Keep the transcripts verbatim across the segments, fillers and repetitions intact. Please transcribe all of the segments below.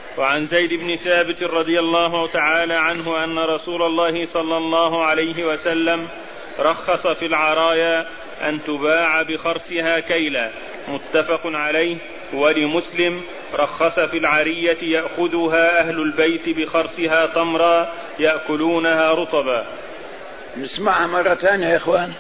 وعن زيد بن ثابت رضي الله تعالى عنه أن رسول الله صلى الله عليه وسلم رخص في العرايا أن تباع بخرسها كيلا، متفق عليه. ولمسلم رخص في العرية يأخذها أهل البيت بخرسها تمرا يأكلونها رطبا. نسمعها مرة ثانية يا إخوان.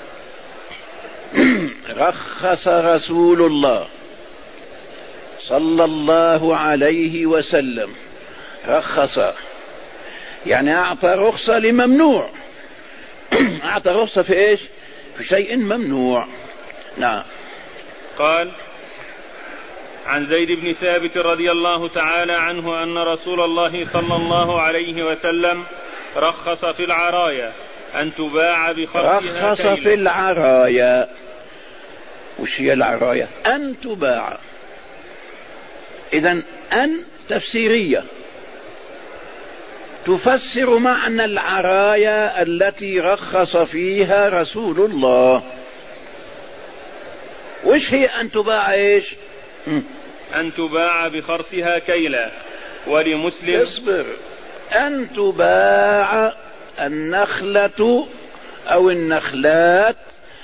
رخص رسول الله صلى الله عليه وسلم، رخص يعني أعطى رخصة لممنوع. أعطى رخصة في إيش؟ في شيء ممنوع. نعم. قال عن زيد بن ثابت رضي الله تعالى عنه أن رسول الله صلى الله عليه وسلم رخص في العرايا أن تباع بخرسها رخص في العرايا. وش هي العرايا؟ أن تباع. إذن أن تفسيرية تفسر معنى العرايا التي رخص فيها رسول الله. وش هي أن تباع؟ إيش؟ أن تباع بخرسها كيلا. ولمسلم اصبر. أن تباع النخلة أو النخلات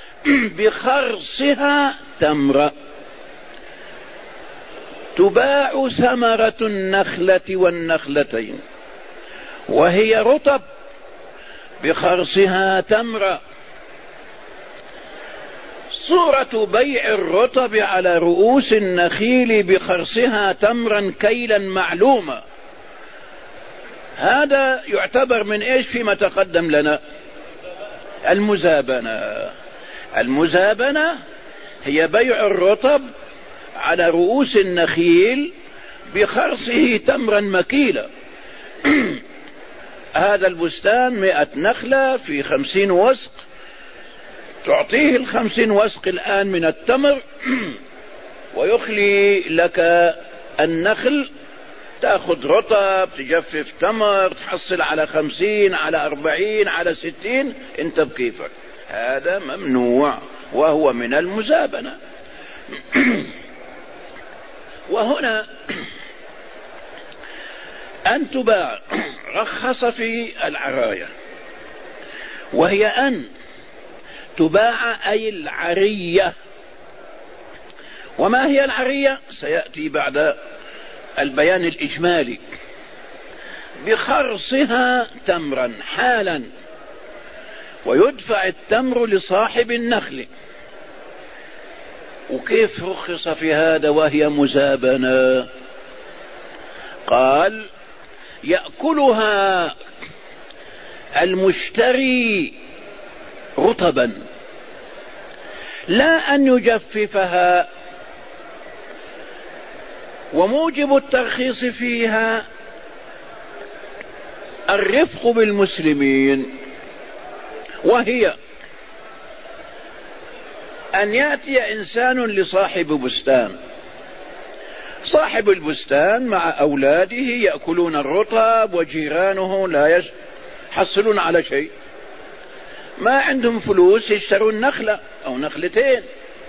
بخرصها تمرة. تباع ثمرة النخلة والنخلتين وهي رطب بخرصها تمرة. صورة بيع الرطب على رؤوس النخيل بخرصها تمرا كيلا معلومة. هذا يعتبر من ايش فيما تقدم لنا؟ المزابنة. المزابنة هي بيع الرطب على رؤوس النخيل بخرصه تمرا مكيلا. هذا البستان مئة نخلة في خمسين وسق، تعطيه الخمسين وسق الآن من التمر ويخلي لك النخل، تأخذ رطب، تجفف تمر، تحصل على خمسين، على أربعين، على ستين، انت بكيفك. هذا ممنوع وهو من المزابنة. وهنا أن تباع رخص في العرايا، وهي أن تباع أي العرية. وما هي العرية؟ سيأتي بعد البيان الإجمالي. بخرصها تمرا حالا، ويدفع التمر لصاحب النخل. وكيف رخص في هذا وهي مزابنة؟ قال يأكلها المشتري رطبا، لا أن يجففها. وموجب الترخيص فيها الرفق بالمسلمين، وهي أن يأتي إنسان لصاحب بستان، صاحب البستان مع أولاده يأكلون الرطب وجيرانه لا يحصلون على شيء، ما عندهم فلوس يشترون نخلة أو نخلتين.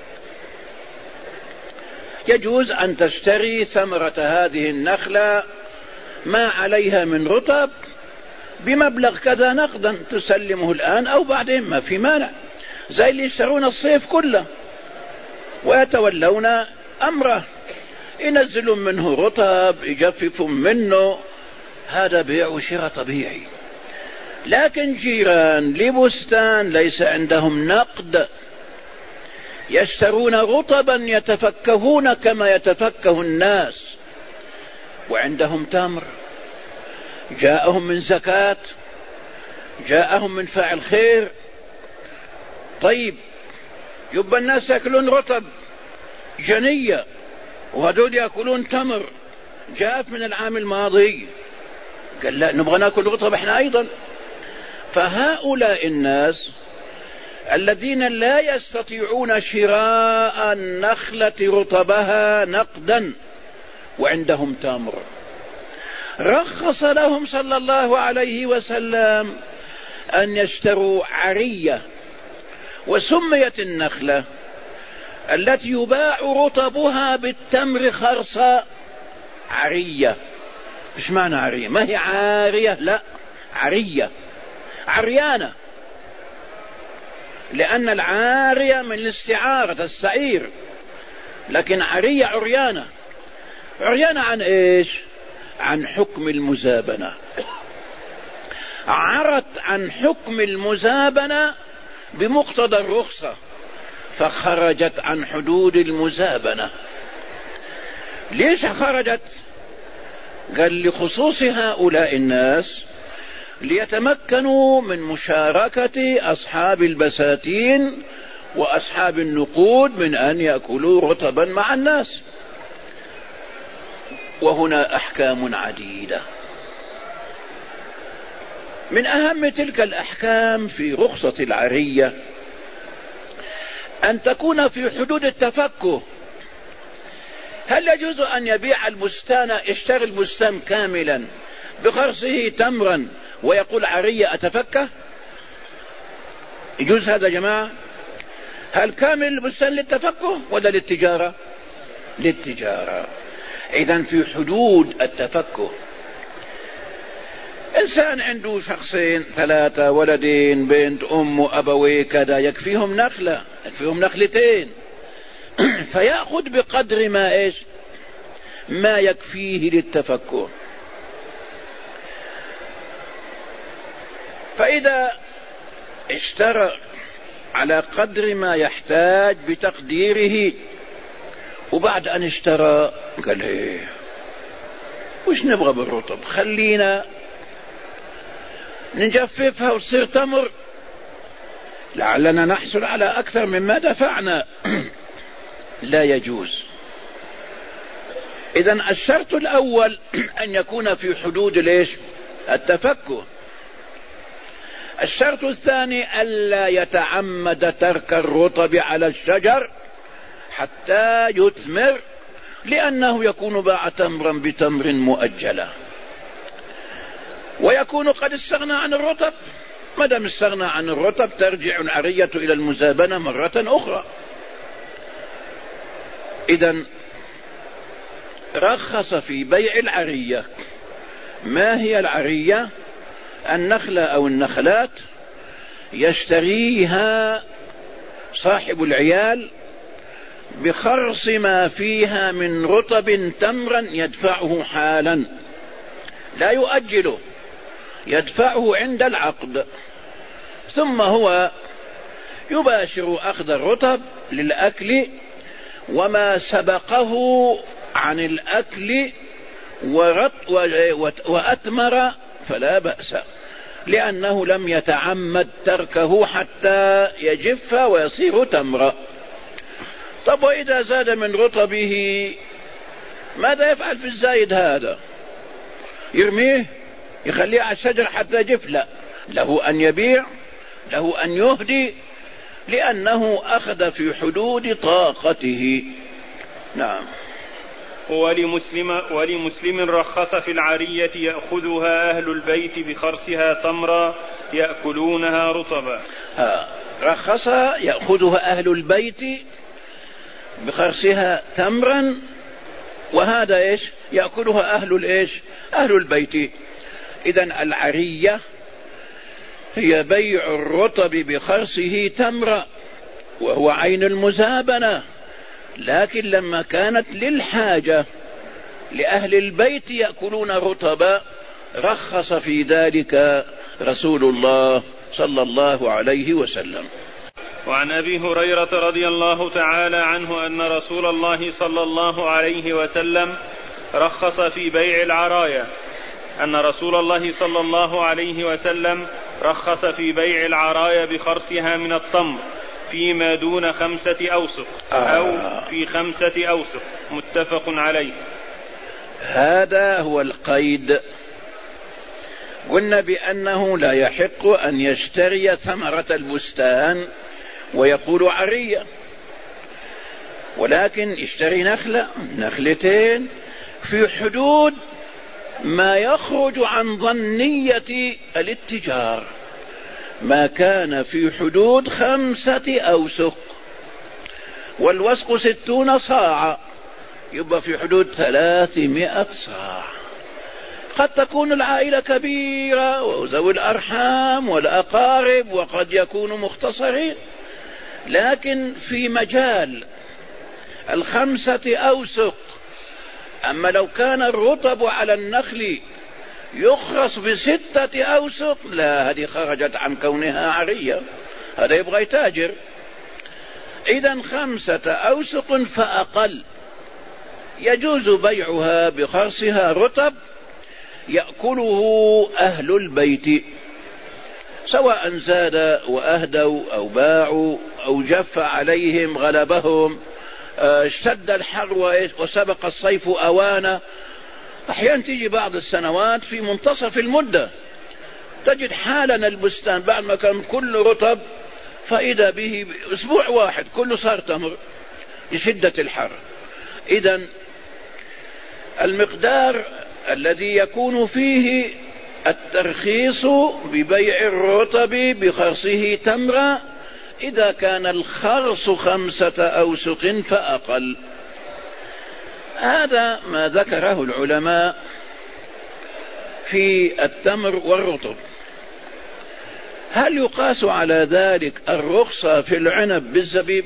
يجوز أن تشتري ثمرة هذه النخلة ما عليها من رطب بمبلغ كذا نقدا، تسلمه الآن أو بعدين، ما في مانع، زي اللي يشترون الصيف كله ويتولون أمره، ينزلون منه رطب، يجففون منه، هذا بيع وشراء طبيعي. لكن جيران لبستان ليس عندهم نقد، يشترون رطبا يتفكهون كما يتفكه الناس، وعندهم تمر جاءهم من زكاة، جاءهم من فاعل خير. طيب يبقى الناس يأكلون رطب جنية وهدول يأكلون تمر جاءت من العام الماضي، قال لا نبغى نأكل رطب احنا أيضا. فهؤلاء الناس الذين لا يستطيعون شراء النخلة رطبها نقدا وعندهم تمر، رخص لهم صلى الله عليه وسلم أن يشتروا عرية. وسميت النخلة التي يباع رطبها بالتمر خرصة عرية، إيش معنى عرية؟ ما هي عارية، لا، عرية، عريانة، لأن العارية من الاستعارة السعير، لكن عرية عريانة. عريانة عن إيش؟ عن حكم المزابنة، عرت عن حكم المزابنة بمقتضى الرخصة فخرجت عن حدود المزابنة. ليش خرجت؟ قال لخصوص هؤلاء الناس ليتمكنوا من مشاركة أصحاب البساتين وأصحاب النقود من أن يأكلوا رطبا مع الناس. وهنا أحكام عديدة، من أهم تلك الأحكام في رخصة العرية أن تكون في حدود التفكه. هل يجوز أن يبيع البستان، يشتري البستان كاملا بخرصه تمرا ويقول عرية أتفكه؟ يجوز هذا يا جماعة؟ هل كامل البستان للتفكه ولا للتجارة؟ للتجارة. إذن في حدود التفكه. إنسان عنده شخصين ثلاثة، ولدين، بنت، أم، أبوي، كذا، يكفيهم نخلة، يكفيهم نخلتين فيأخذ بقدر ما إيش ما يكفيه للتفكه. فإذا اشترى على قدر ما يحتاج بتقديره، وبعد أن اشترى قال ايه وش نبغى بالرطب، خلينا نجففها وتصير تمر لعلنا نحصل على أكثر مما دفعنا. لا يجوز. إذن الشرط الأول أن يكون في حدود ليش التفكه. الشرط الثاني ألا يتعمد ترك الرطب على الشجر حتى يثمر، لأنه يكون باع تمرا بتمر مؤجلة، ويكون قد استغنى عن الرطب. ما دام استغنى عن الرطب ترجع العرية إلى المزابنة مرة أخرى. إذن رخص في بيع العرية. ما هي العرية؟ النخلة أو النخلات يشتريها صاحب العيال بخرص ما فيها من رطب تمرا يدفعه حالا، لا يؤجله، يدفعه عند العقد، ثم هو يباشر أخذ الرطب للأكل، وما سبقه عن الأكل وأتمر فلا بأس، لأنه لم يتعمد تركه حتى يجف ويصير تمرا. طب وإذا زاد من رطبه ماذا يفعل في الزايد هذا؟ يرميه، يخليه على الشجر حتى يجف؟ لا، له أن يبيع، له أن يهدي، لأنه أخذ في حدود طاقته. نعم. ولمسلم, ولمسلم رخص في العرية يأخذها أهل البيت بخرسها تمرا يأكلونها رطبا. رخص يأخذها أهل البيت بخرسها تمرا، وهذا إيش يأكلها أهل الإيش أهل البيت. إذن العرية هي بيع الرطب بخرسه تمرا، وهو عين المزابنة، لكن لما كانت للحاجة لأهل البيت يأكلون رطبا رخص في ذلك رسول الله صلى الله عليه وسلم. وعن أبي هريرة رضي الله تعالى عنه أن رسول الله صلى الله عليه وسلم رخص في بيع العرايا أن رسول الله صلى الله عليه وسلم رخص في بيع العرايا بخرسها من التمر فيما دون خمسة أوسق أو في خمسة أوسق، متفق عليه. هذا هو القيد. قلنا بأنه لا يحق أن يشتري ثمرة البستان ويقول عرية، ولكن يشتري نخلة نخلتين في حدود ما يخرج عن ظنية الاتجار، ما كان في حدود خمسة أوسق، والوسق ستون صاعا، يبقى في حدود ثلاثمائة صاع. قد تكون العائلة كبيرة وذوي الأرحام والأقارب وقد يكونوا مختصرين، لكن في مجال الخمسة أوسق. أما لو كان الرطب على النخل يخرص بستة أوسق، لا، هذه خرجت عن كونها عرية، هذا يبغى يتاجر. إذن خمسة أوسق فأقل يجوز بيعها بخرصها رطب يأكله أهل البيت، سواء زاد وأهدوا أو باعوا أو جف عليهم غلبهم، اشتد الحر وسبق الصيف أوانا. أحيانا تيجي بعض السنوات في منتصف المدة تجد حالا البستان بعد ما كان كله رطب فإذا به أسبوع واحد كله صار تمر لشدة الحر. إذن المقدار الذي يكون فيه الترخيص ببيع الرطب بخرصه تمرة إذا كان الخرص خمسة أوسق فأقل. هذا ما ذكره العلماء في التمر والرطب. هل يقاس على ذلك الرخصة في العنب بالزبيب،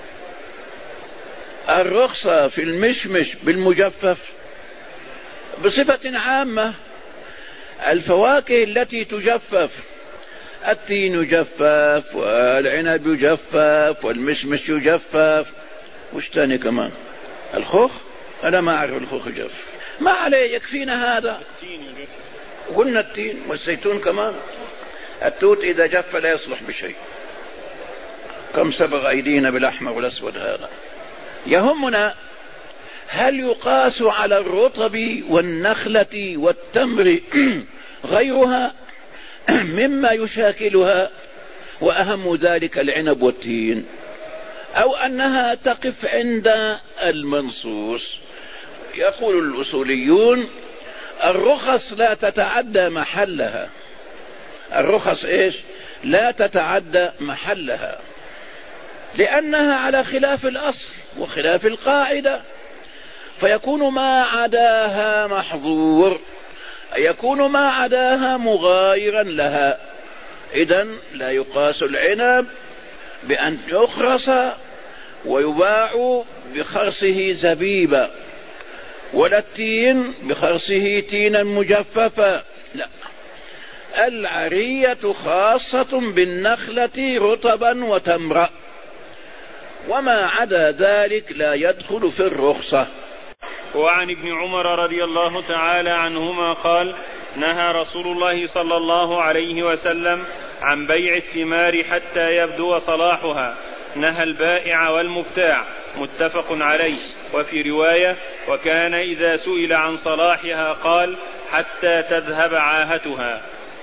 الرخصة في المشمش بالمجفف؟ بصفة عامة الفواكه التي تجفف، التين يجفف والعنب يجفف والمشمش يجفف، وش تاني كمان؟ الخوخ، أنا ما أعرف الخوخ يجفف، ما عليه يكفينا هذا. قلنا التين والزيتون كمان. التوت إذا جف لا يصلح بشيء، كم سبغ أيدينا بالأحمر والأسود. هذا يهمنا هل يقاس على الرطب والنخلة والتمر غيرها مما يشاكلها، وأهم ذلك العنب والتين، أو أنها تقف عند المنصوص؟ يقول الأصوليون الرخص لا تتعدى محلها، الرخص إيش؟ لا تتعدى محلها، لأنها على خلاف الأصل وخلاف القاعدة، فيكون ما عداها محظور، يكون ما عداها مغايرا لها. إذن لا يقاس العنب بأن يخرص ويباع بخرصه زبيبا، ولا التين بخرصه تينا مجففا، لا، العرية خاصة بالنخلة رطبا وتمرا، وما عدا ذلك لا يدخل في الرخصة. وعن ابن عمر رضي الله تعالى عنهما قال: نهى رسول الله صلى الله عليه وسلم عن بيع الثمار حتى يبدو صلاحها، نهى البائع والمبتاع، متفق عليه. وفي رواية: وكان إذا سئل عن صلاحها قال: حتى تذهب عاهتها.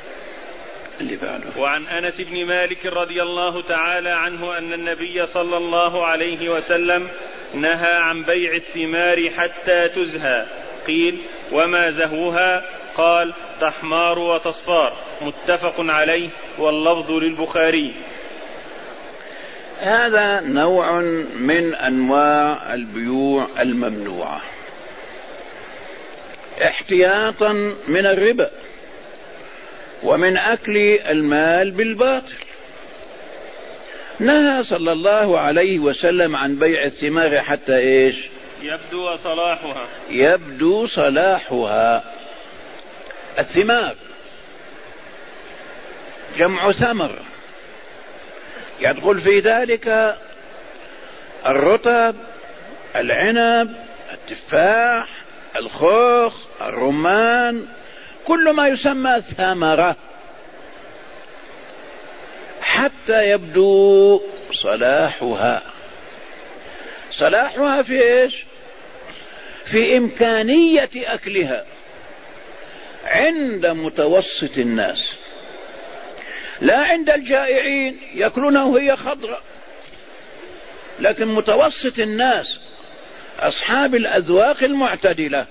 وعن أنس بن مالك رضي الله تعالى عنه أن النبي صلى الله عليه وسلم نهى عن بيع الثمار حتى تزهى. قيل: وما زهوها؟ قال: تحمار وتصفار، متفق عليه، واللفظ للبخاري. هذا نوع من أنواع البيوع الممنوعة احتياطا من الربا ومن أكل المال بالباطل. نهى صلى الله عليه وسلم عن بيع الثمار حتى إيش؟ يبدو صلاحها. يبدو صلاحها. الثمار جمع ثمر، يدخل في ذلك الرطب، العنب، التفاح، الخوخ، الرمان، كل ما يسمى ثمرة، حتى يبدو صلاحها. صلاحها في ايش؟ في إمكانية أكلها عند متوسط الناس، لا عند الجائعين يأكلونها وهي خضراء، لكن متوسط الناس أصحاب الأذواق المعتدلة.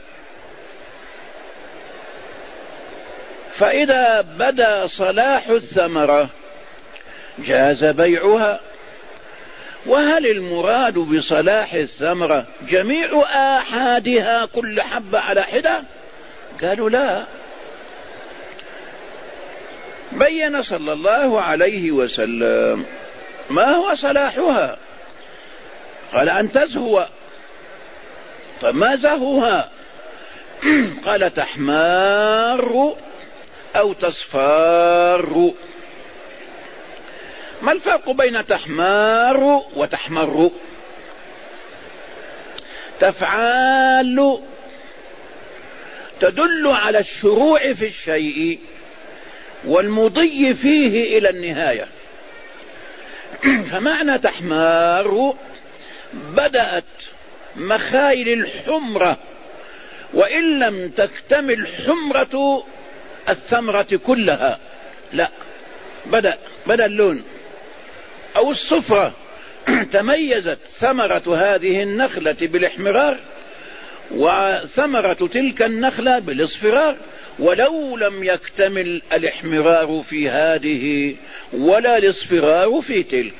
فإذا بدا صلاح الثمرة جاز بيعها. وهل المراد بصلاح الثمرة جميع آحادها كل حبة على حدة؟ قالوا لا، بين صلى الله عليه وسلم ما هو صلاحها. قال أن تزهو. طيب ما زهوها؟ قال تحمار أو تصفار. ما الفرق بين تحمار وتحمر؟ تفعال تدل على الشروع في الشيء والمضي فيه إلى النهاية. فمعنى تحمار بدأت مخايل الحمرة وإن لم تكتمل حمرة الثمرة كلها، لا، بدأ بدأ اللون أو الصفرة. تميزت ثمرة هذه النخلة بالاحمرار وثمرة تلك النخلة بالاصفرار، ولو لم يكتمل الاحمرار في هذه ولا الاصفرار في تلك.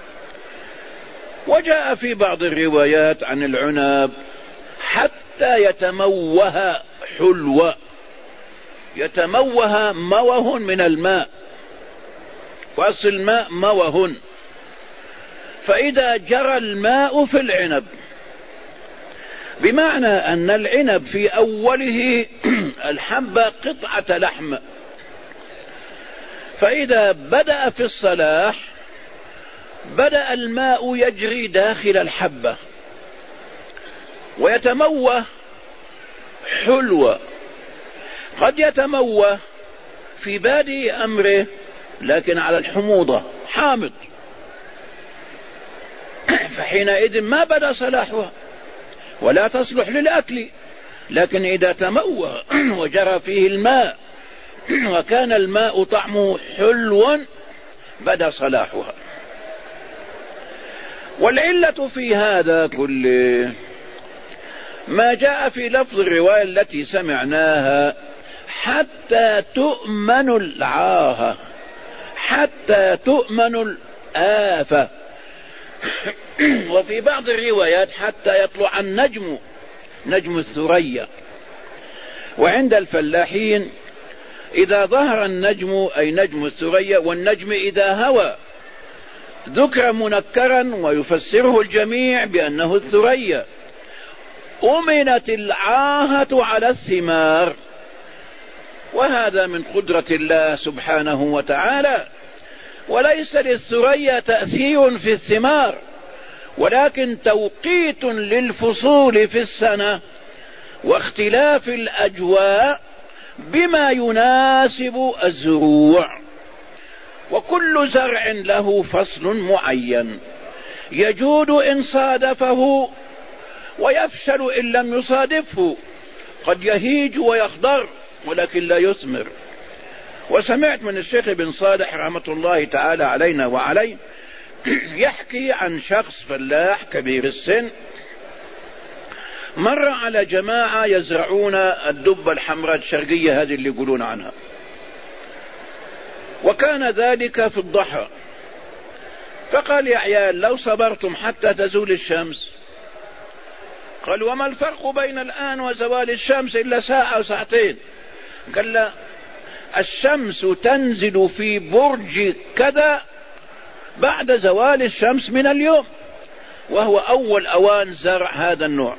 وجاء في بعض الروايات عن العنب حتى يتموه حلوة، يتموه موه من الماء، وأصل الماء موه. فإذا جرى الماء في العنب بمعنى أن العنب في أوله الحبة قطعة لحم، فإذا بدأ في الصلاح بدأ الماء يجري داخل الحبة ويتموه حلوة. قد يتموه في بادئ أمره لكن على الحموضة حامض، فحينئذ ما بدأ صلاحها ولا تصلح للأكل. لكن إذا تموه وجرى فيه الماء وكان الماء طعمه حلو بدأ صلاحها. والعلة في هذا كله ما جاء في لفظ الرواية التي سمعناها حتى تؤمن العاهة، حتى تؤمن الآفة. وفي بعض الروايات حتى يطلع النجم، نجم الثريا. وعند الفلاحين إذا ظهر النجم أي نجم الثريا، والنجم إذا هوى ذكر منكرا ويفسره الجميع بأنه الثريا. أمنت العاهة على الثمار، وهذا من قدرة الله سبحانه وتعالى. وليس للثريا تأثير في الثمار، ولكن توقيت للفصول في السنة واختلاف الأجواء بما يناسب الزروع. وكل زرع له فصل معين يجود إن صادفه ويفشل إن لم يصادفه. قد يهيج ويخضر ولكن لا يثمر. وسمعت من الشيخ بن صالح رحمة الله تعالى علينا وعليه يحكي عن شخص فلاح كبير السن مر على جماعة يزرعون الدبة الحمراء الشرقية هذه اللي يقولون عنها، وكان ذلك في الضحى. فقال يا عيال لو صبرتم حتى تزول الشمس. قال وما الفرق بين الآن وزوال الشمس إلا ساعة أو ساعتين؟ قال لا، الشمس تنزل في برج كذا بعد زوال الشمس من اليوم، وهو أول أوان زرع هذا النوع.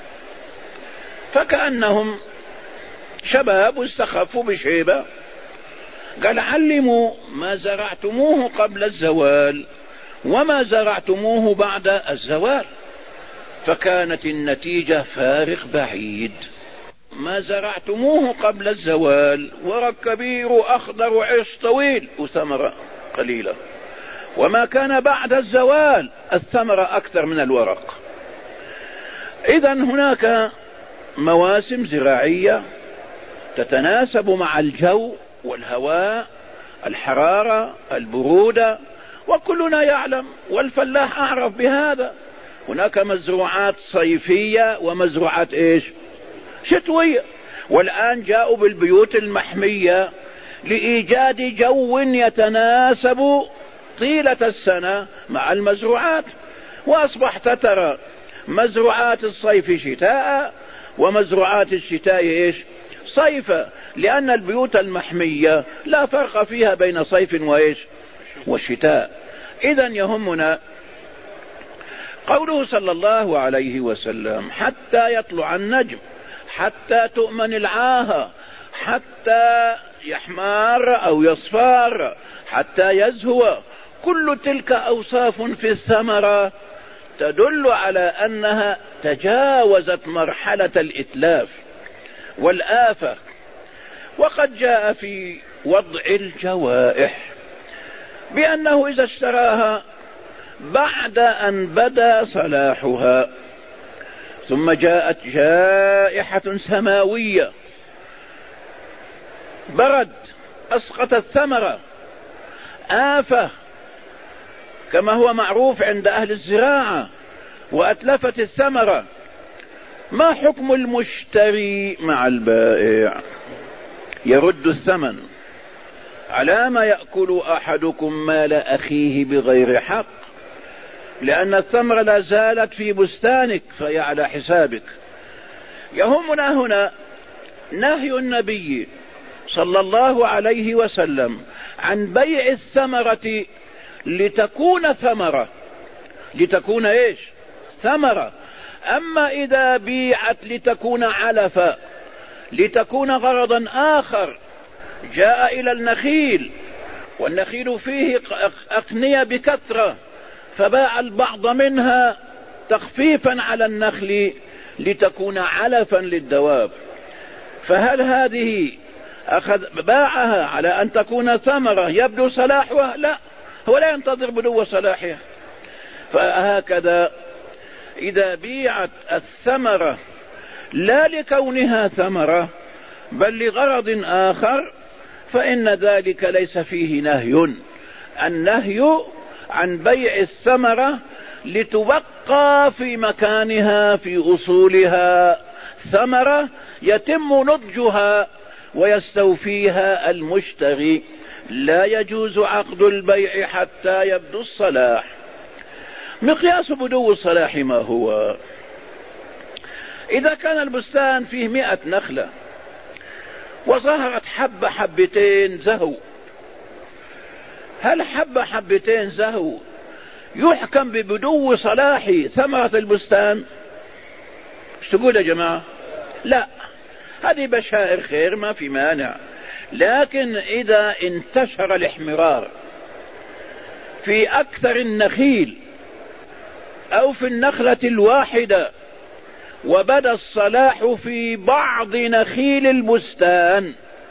فكأنهم شباب واستخفوا بشيبة. قال علموا ما زرعتموه قبل الزوال وما زرعتموه بعد الزوال. فكانت النتيجة فارق بعيد. ما زرعتموه قبل الزوال ورق كبير أخضر وعش طويل وثمرة قليلة، وما كان بعد الزوال الثمرة أكثر من الورق. إذن هناك مواسم زراعية تتناسب مع الجو والهواء، الحرارة، البرودة، وكلنا يعلم والفلاح أعرف بهذا. هناك مزروعات صيفية ومزروعات إيش شتوية. والآن جاءوا بالبيوت المحمية لإيجاد جو يتناسب طيلة السنة مع المزروعات، وأصبحت ترى مزروعات الصيف شتاء ومزروعات الشتاء إيش صيفا. لأن البيوت المحمية لا فرق فيها بين صيف وإيش والشتاء. إذن يهمنا قوله صلى الله عليه وسلم حتى يطلع النجم، حتى تؤمن العاهة، حتى يحمار أو يصفار، حتى يزهو. كل تلك أوصاف في الثمرة تدل على أنها تجاوزت مرحلة الإتلاف والآفة. وقد جاء في وضع الجوائح بأنه إذا اشتراها بعد أن بدا صلاحها ثم جاءت جائحة سماوية برد أسقط الثمرة، آفة كما هو معروف عند أهل الزراعة، وأتلفت الثمرة، ما حكم المشتري مع البائع؟ يرد الثمن. على ما يأكل أحدكم مال أخيه بغير حق، لأن الثمرة لا زالت في بستانك فهي على حسابك. يهمنا هنا نهي النبي صلى الله عليه وسلم عن بيع الثمرة لتكون ثمرة، لتكون ايش؟ ثمرة. أما إذا بيعت لتكون علفا، لتكون غرضا آخر، جاء إلى النخيل والنخيل فيه أقنية بكثرة فباع البعض منها تخفيفا على النخل لتكون علفا للدواب، فهل هذه أخذ باعها على أن تكون ثمرة يبدو صلاحها؟ لا، هو لا ينتظر بدو صلاحها. فهكذا إذا بيعت الثمرة لا لكونها ثمرة بل لغرض آخر فإن ذلك ليس فيه نهي. النهي عن بيع الثمرة لتبقى في مكانها في أصولها ثمرة يتم نضجها ويستوفيها المشتري. لا يجوز عقد البيع حتى يبدو الصلاح. مقياس بدو الصلاح ما هو؟ إذا كان البستان فيه مئة نخلة وظهرت حبة حبتين زهو، هل حبة حبتين زهو يحكم ببدو صلاح ثمرة البستان؟ ايش تقول يا جماعة؟ لا، هذه بشائر خير ما في مانع. لكن إذا انتشر الاحمرار في أكثر النخيل أو في النخلة الواحدة وبدا الصلاح في بعض نخيل البستان،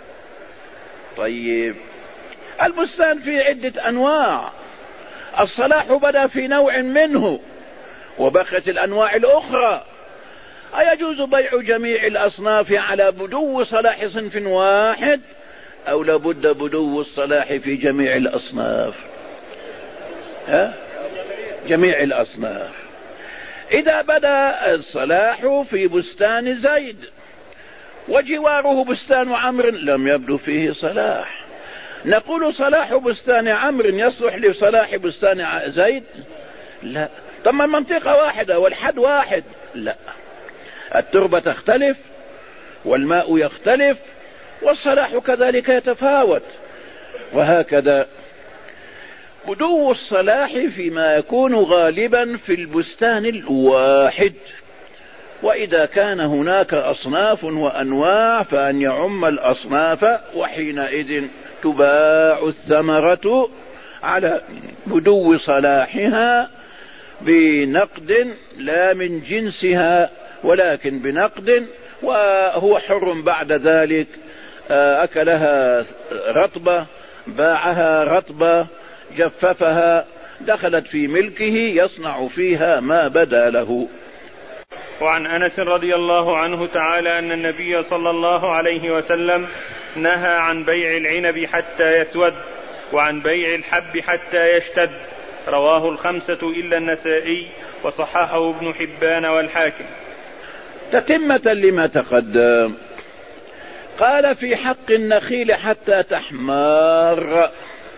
طيب البستان فيه عدة أنواع، الصلاح بدا في نوع منه وبقيت الأنواع الأخرى، أيجوز بيع جميع الأصناف على بدو صلاح صنف واحد أو لابد بدو الصلاح في جميع الأصناف؟ ها؟ جميع الأصناف. إذا بدا الصلاح في بستان زيد وجواره بستان عمرو لم يبدو فيه صلاح، نقول صلاح بستان عمرو يصلح لصلاح بستان زيد؟ لا. طب ما المنطقة واحدة والحد واحد؟ لا، التربة تختلف والماء يختلف والصلاح كذلك يتفاوت. وهكذا بدو الصلاح فيما يكون غالبا في البستان الواحد، وإذا كان هناك أصناف وأنواع فأن يعم الأصناف، وحينئذ تباع الثمرة على بدو صلاحها بنقد لا من جنسها ولكن بنقد، وهو حر بعد ذلك. أكلها رطبة، باعها رطبة، جففها، دخلت في ملكه يصنع فيها ما بدا له. وعن أنس رضي الله عنه تعالى أن النبي صلى الله عليه وسلم نهى عن بيع العنب حتى يسود وعن بيع الحب حتى يشتد، رواه الخمسة إلا النسائي وصححه ابن حبان والحاكم. تتمة لما تقدم، قال في حق النخيل حتى تحمار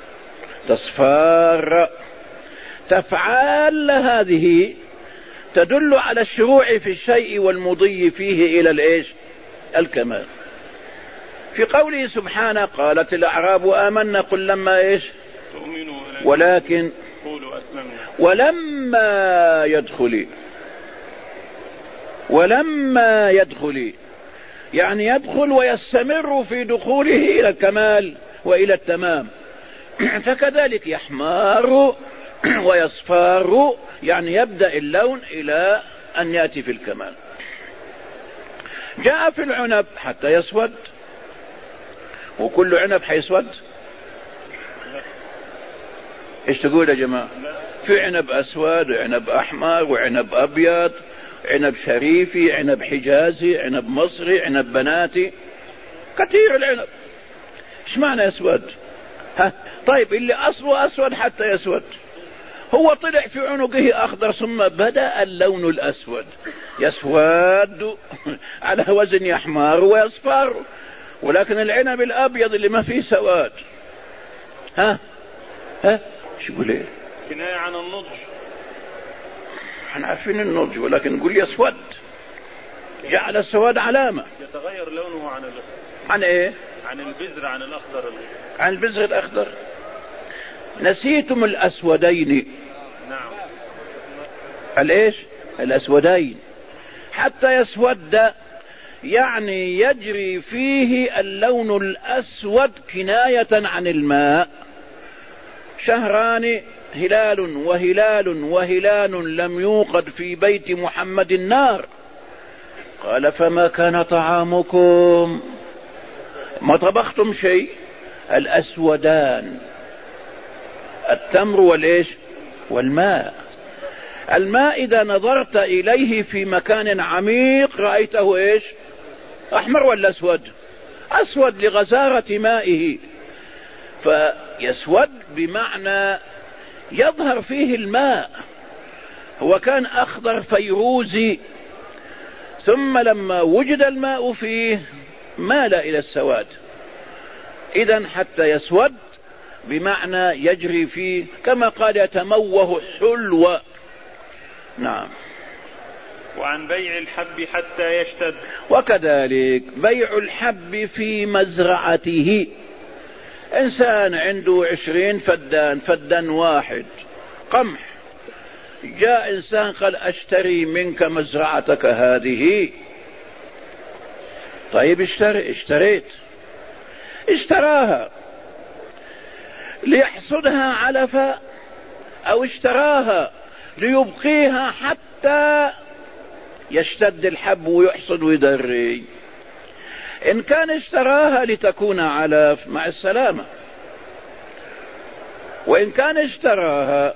تصفار. تفعال هذه تدل على الشروع في الشيء والمضي فيه إلى الإيش؟ الكمال. في قوله سبحانه قالت الأعراب آمنا قل لما إيش ولكن ولما يدخل ولما يدخل يعني يدخل ويستمر في دخوله إلى الكمال وإلى التمام. فكذلك يحمار ويصفار يعني يبدأ اللون إلى أن يأتي في الكمال. جاء في العنب حتى يسود، وكل عنب حيسود. ايش تقول يا جماعة؟ في عنب أسود وعنب أحمر وعنب أبيض، عنب شريفي، عنب حجازي، عنب مصري، عنب بناتي، كثير العنب. ايش معنى يسود؟ ها طيب اللي أصله أسود حتى يسود، هو طلع في عنقه أخضر ثم بدأ اللون الأسود يسود على وزن يحمر ويصفر. ولكن العنب الأبيض اللي ما فيه سواد ها ها شو يقول ايه؟ كناية عن النضج. احنا عارفين النضج، ولكن نقول يسود، جعل السواد علامة. يتغير لونه عن الأخضر. عن ايه؟ عن البذر، عن الأخضر. عن البذر الأخضر. نسيتم الأسودين. نعم. الايش؟ الأسودين. حتى يسود يعني يجري فيه اللون الأسود كناية عن الماء. شهران هلال وهلال وهلال لم يوقد في بيت محمد النار. قال فما كان طعامكم؟ ما طبختم شيء. الأسودان التمر والإيش والماء. الماء إذا نظرت إليه في مكان عميق رأيته إيش؟ أحمر ولا أسود؟ أسود لغزارة مائه. فيسود بمعنى يظهر فيه الماء. هو كان أخضر فيروزي، ثم لما وجد الماء فيه مال إلى السواد. إذن حتى يسود بمعنى يجري فيه، كما قال يتموه حلوة. نعم. وعن بيع الحب حتى يشتد. وكذلك بيع الحب في مزرعته. إنسان عنده عشرين فدان، فدان واحد قمح، جاء إنسان قال أشتري منك مزرعتك هذه. طيب اشتري، اشتريت، اشتراها ليحصدها علفا أو اشتراها ليبقيها حتى يشتد الحب ويحصد ويدري. إن كان اشتراها لتكون علف مع السلامة، وإن كان اشتراها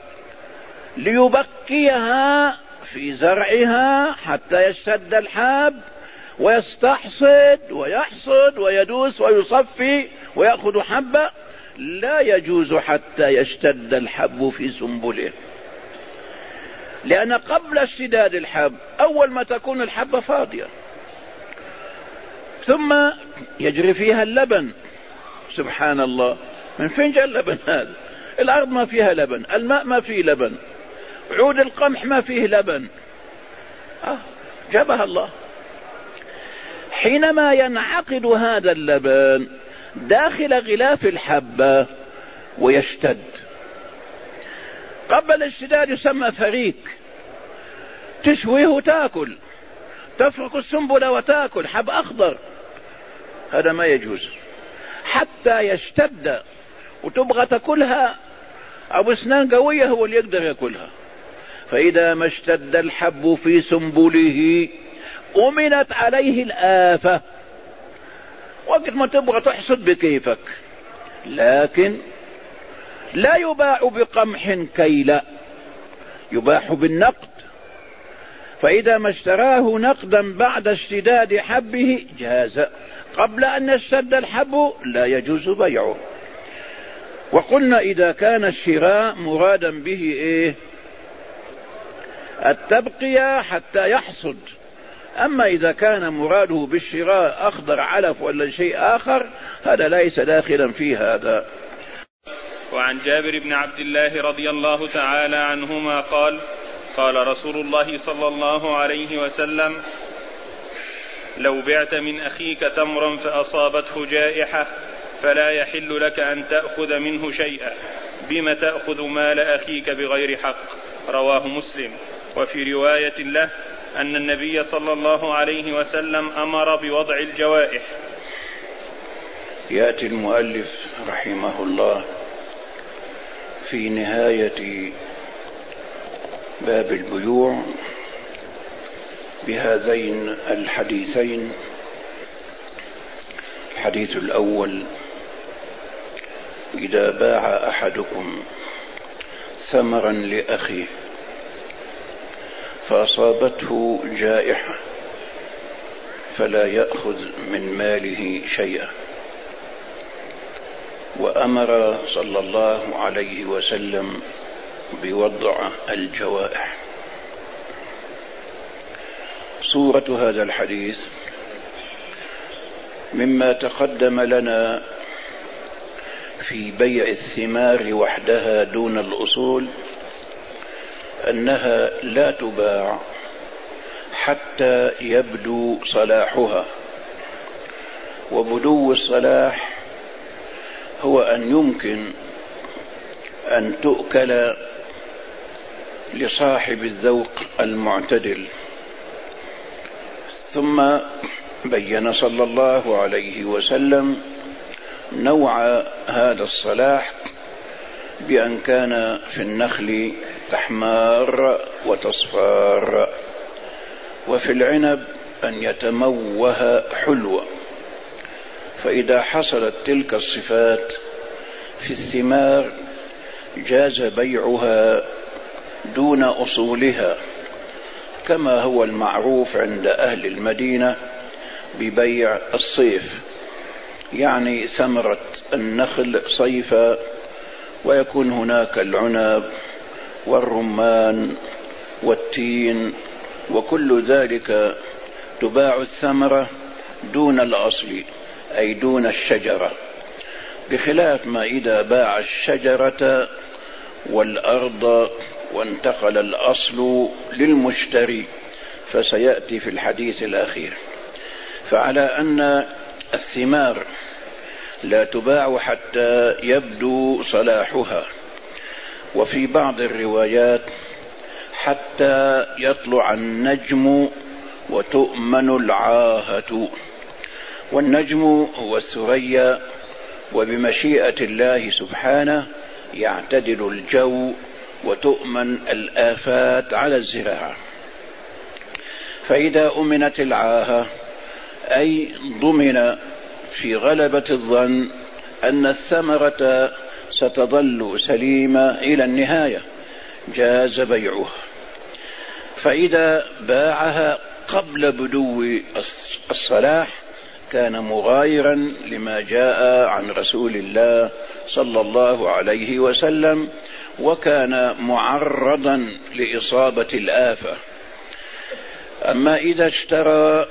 ليبقيها في زرعها حتى يشتد الحب ويستحصد ويحصد ويدوس ويصفي ويأخذ حبة، لا يجوز حتى يشتد الحب في سنبله. لأن قبل اشتداد الحب أول ما تكون الحبة فاضية ثم يجري فيها اللبن. سبحان الله، من فين جاء اللبن هذا؟ الأرض ما فيها لبن، الماء ما فيه لبن، عود القمح ما فيه لبن. آه جابها الله. حينما ينعقد هذا اللبن داخل غلاف الحبة ويشتد، قبل الاشتداد يسمى فريك، تشويه وتاكل، تفرك السنبلة وتاكل حب أخضر، هذا ما يجوز حتى يشتد وتبغى تاكلها. أبو اسنان قوية هو اللي يقدر ياكلها. فإذا ما اشتد الحب في سنبله أمنت عليه الآفة، وقت ما تبغى تحصد بكيفك. لكن لا يباع بقمح كيلا، يباع بالنقد. فإذا ما اشتراه نقدا بعد اشتداد حبه جاز، قبل أن يشتد الحب لا يجوز بيعه. وقلنا إذا كان الشراء مرادا به إيه؟ التبقية حتى يحصد. أما إذا كان مراده بالشراء أخضر علف ولا شيء آخر هذا ليس داخلا في هذا. وعن جابر بن عبد الله رضي الله تعالى عنهما قال: قال رسول الله صلى الله عليه وسلم: لو بعت من أخيك تمرا فأصابته جائحة فلا يحل لك أن تأخذ منه شيئا، بم تأخذ مال أخيك بغير حق. رواه مسلم. وفي رواية له أن النبي صلى الله عليه وسلم أمر بوضع الجوائح. يأتي المؤلف رحمه الله في نهاية باب البيوع بهذين الحديثين. الحديث الأول: إذا باع أحدكم ثمرا لأخيه فأصابته جائحة فلا يأخذ من ماله شيئا. وأمر صلى الله عليه وسلم بوضع الجوائح. صورة هذا الحديث مما تقدم لنا في بيع الثمار وحدها دون الأصول أنها لا تباع حتى يبدو صلاحها، وبدو الصلاح هو أن يمكن أن تؤكل لصاحب الذوق المعتدل. ثم بين صلى الله عليه وسلم نوع هذا الصلاح بأن كان في النخل تحمار وتصفار، وفي العنب أن يتموه حلوة. فإذا حصلت تلك الصفات في الثمار جاز بيعها دون أصولها، كما هو المعروف عند أهل المدينة ببيع الصيف، يعني ثمرة النخل صيفا، ويكون هناك العنب والرمان والتين وكل ذلك تباع الثمرة دون الأصل، أي دون الشجرة، بخلاف ما إذا باع الشجرة والأرض وانتقل الأصل للمشتري، فسيأتي في الحديث الأخير. فعلى أن الثمار لا تباع حتى يبدو صلاحها، وفي بعض الروايات حتى يطلع النجم وتؤمن العاهة. والنجم هو الثريا، وبمشيئة الله سبحانه يعتدل الجو وتؤمن الآفات على الزراعة. فإذا أمنت العاهة أي ضمن في غلبة الظن أن الثمرة ستظل سليمة إلى النهاية جاز بيعها. فإذا باعها قبل بدو الصلاح كان مغايرا لما جاء عن رسول الله صلى الله عليه وسلم، وكان معرضا لإصابة الآفة. أما إذا اشترى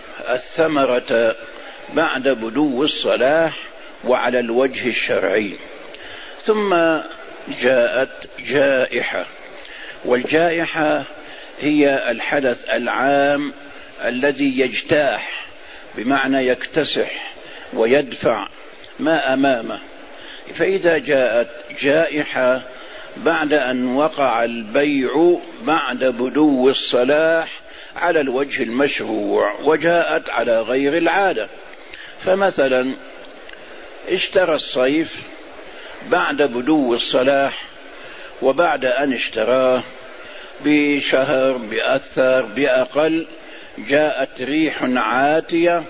الثمرة بعد بدو الصلاح وعلى الوجه الشرعي ثم جاءت جائحة، والجائحة هي الحدث العام الذي يجتاح، بمعنى يكتسح ويدفع ما أمامه. فإذا جاءت جائحة بعد أن وقع البيع بعد بدو الصلاح على الوجه المشروع وجاءت على غير العادة، فمثلا اشترى الصيف بعد بدو الصلاح، وبعد أن اشتراه بشهر بأكثر بأقل جاءت ريح عاتية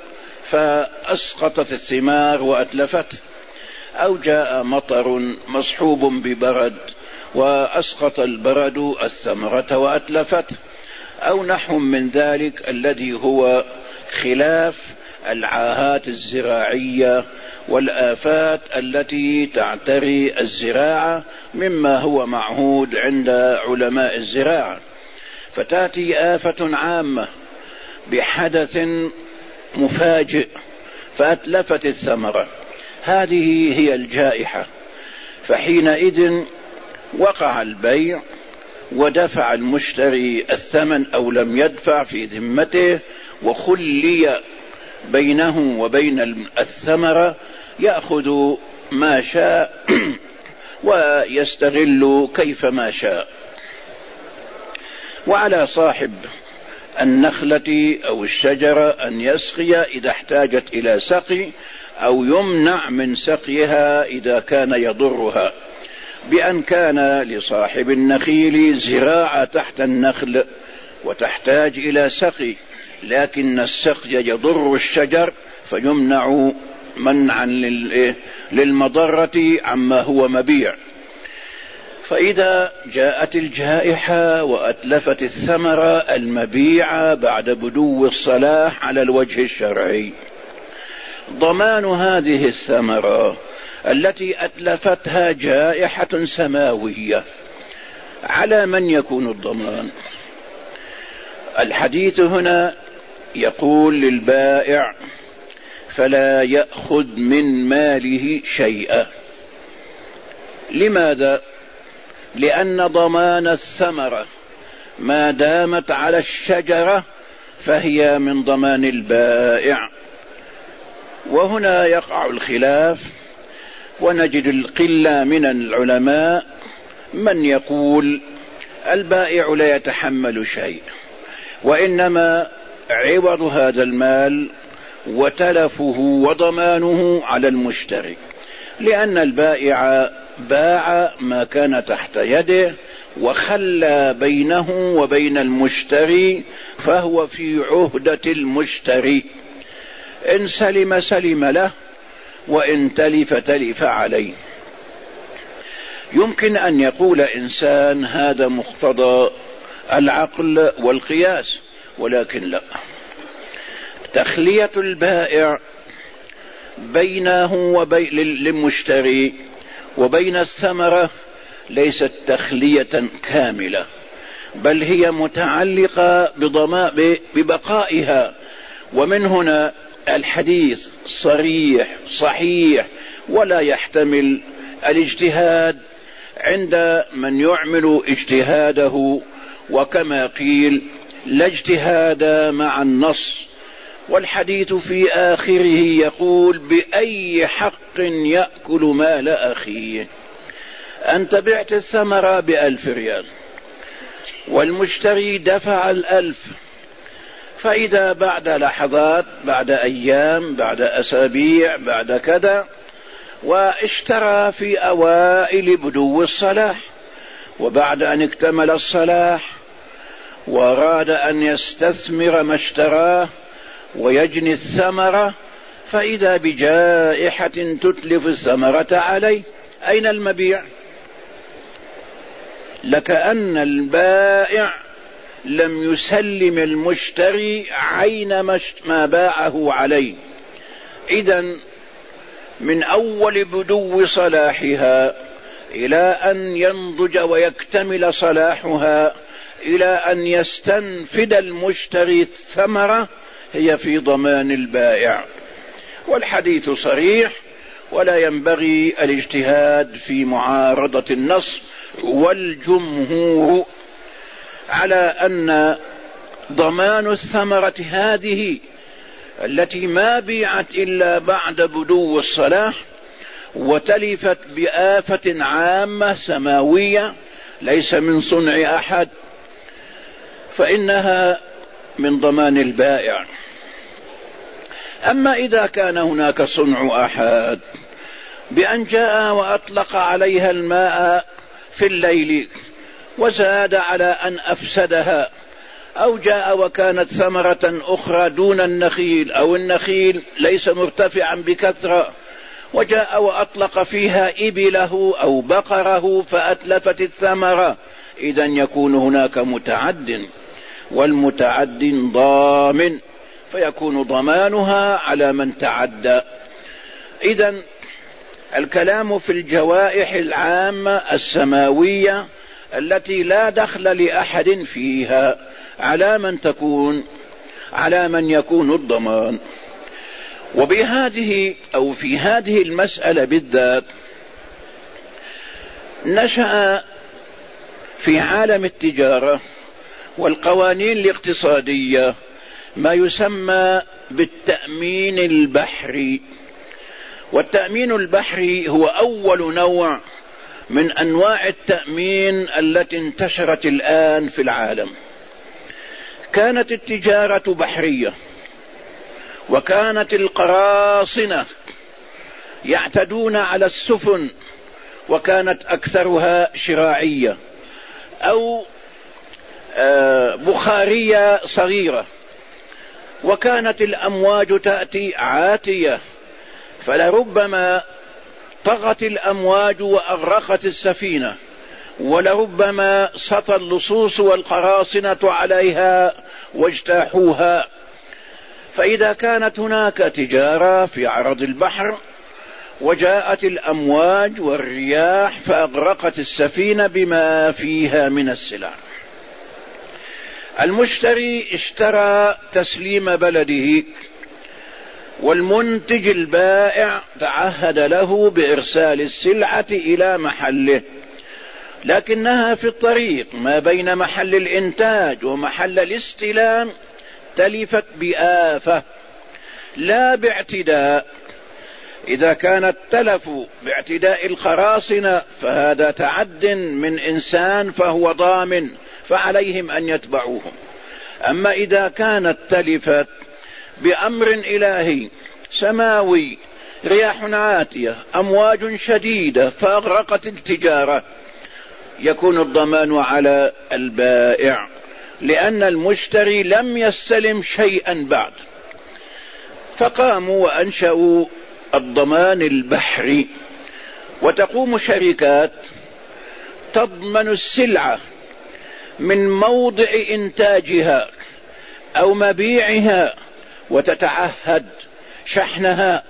فأسقطت الثمار وأتلفته، أو جاء مطر مصحوب ببرد وأسقط البرد الثمرة وأتلفته، أو نحو من ذلك الذي هو خلاف العاهات الزراعية والآفات التي تعتري الزراعة مما هو معهود عند علماء الزراعة. فتأتي آفة عامة بحدث مفاجئ فأتلفت الثمرة، هذه هي الجائحة. فحينئذ وقع البيع ودفع المشتري الثمن أو لم يدفع في ذمته، وخلي بينه وبين الثمرة يأخذ ما شاء ويستغل كيف ما شاء. وعلى صاحب النخلة أو الشجرة أن يسقي إذا احتاجت إلى سقي، أو يمنع من سقيها إذا كان يضرها، بأن كان لصاحب النخيل زراعة تحت النخل وتحتاج إلى سقي، لكن السقي يضر الشجر فيمنع منعا للمضرة عما هو مبيع. فإذا جاءت الجائحة وأتلفت الثمرة المبيعة بعد بدو الصلاح على الوجه الشرعي، ضمان هذه الثمرة التي أتلفتها جائحة سماوية على من يكون الضمان؟ الحديث هنا يقول للبائع فلا يأخذ من ماله شيئا. لماذا؟ لأن ضمان الثمرة ما دامت على الشجرة فهي من ضمان البائع. وهنا يقع الخلاف، ونجد القلة من العلماء من يقول البائع لا يتحمل شيء، وإنما عوض هذا المال وتلفه وضمانه على المشتري، لأن البائع باع ما كان تحت يده وخلى بينه وبين المشتري، فهو في عهدة المشتري، إن سلم سلم له وإن تلف تلف عليه. يمكن أن يقول إنسان هذا مقتضى العقل والقياس، ولكن لا، تخلية البائع بينه وبين للمشتري وبين الثمرة ليست تخلية كاملة، بل هي متعلقة ببقائها. ومن هنا الحديث صريح صحيح ولا يحتمل الاجتهاد عند من يعمل اجتهاده، وكما قيل لا اجتهاد مع النص. والحديث في آخره يقول بأي حق يأكل مال أخيه. أنت بعت الثمرة بألف ريال والمشتري دفع الألف، فإذا بعد لحظات بعد أيام بعد أسابيع بعد كذا واشترى في أوائل بدو الصلاح، وبعد أن اكتمل الصلاح وأراد أن يستثمر ما اشتراه ويجني الثمرة، فإذا بجائحة تتلف الثمرة عليه، أين المبيع؟ لكأن البائع لم يسلم المشتري عين ما باعه عليه. إذن من أول بدو صلاحها إلى أن ينضج ويكتمل صلاحها إلى أن يستنفد المشتري الثمرة هي في ضمان البائع. والحديث صريح ولا ينبغي الاجتهاد في معارضة النص، والجمهور على أن ضمان الثمرة هذه التي ما بيعت إلا بعد بدو الصلاح وتلفت بآفة عامة سماوية ليس من صنع أحد، فإنها من ضمان البائع. أما إذا كان هناك صنع أحد بأن جاء وأطلق عليها الماء في الليل وزاد على أن أفسدها، أو جاء وكانت ثمرة أخرى دون النخيل أو النخيل ليس مرتفعا بكثرة وجاء وأطلق فيها إبله أو بقره فأتلفت الثمرة، إذن يكون هناك متعد، والمتعد ضامن فيكون ضمانها على من تعدى. إذن الكلام في الجوائح العامة السماوية التي لا دخل لأحد فيها على من تكون على من يكون الضمان. وبهذه أو في هذه المسألة بالذات نشأ في عالم التجارة والقوانين الاقتصادية ما يسمى بالتأمين البحري. والتأمين البحري هو أول نوع من أنواع التأمين التي انتشرت الآن في العالم. كانت التجارة بحرية، وكانت القراصنة يعتدون على السفن، وكانت أكثرها شراعية أو بخارية صغيرة، وكانت الأمواج تأتي عاتية، فلربما طغت الأمواج وأغرقت السفينة، ولربما سطى اللصوص والقراصنة عليها واجتاحوها. فإذا كانت هناك تجارة في عرض البحر وجاءت الأمواج والرياح فأغرقت السفينة بما فيها من السلع، المشتري اشترى تسليم بلده، والمنتج البائع تعهد له بإرسال السلعة إلى محله، لكنها في الطريق ما بين محل الإنتاج ومحل الاستلام تلفت بآفة لا باعتداء. إذا كان التلف باعتداء القراصنة فهذا تعد من إنسان فهو ضامن، فعليهم أن يتبعوهم. أما إذا كانت تلفت بأمر إلهي سماوي، رياح عاتية، أمواج شديدة فأغرقت التجارة، يكون الضمان على البائع، لأن المشتري لم يستلم شيئا بعد. فقاموا وأنشأوا الضمان البحري، وتقوم شركات تضمن السلعة من موضع إنتاجها أو مبيعها، وتتعهد شحنها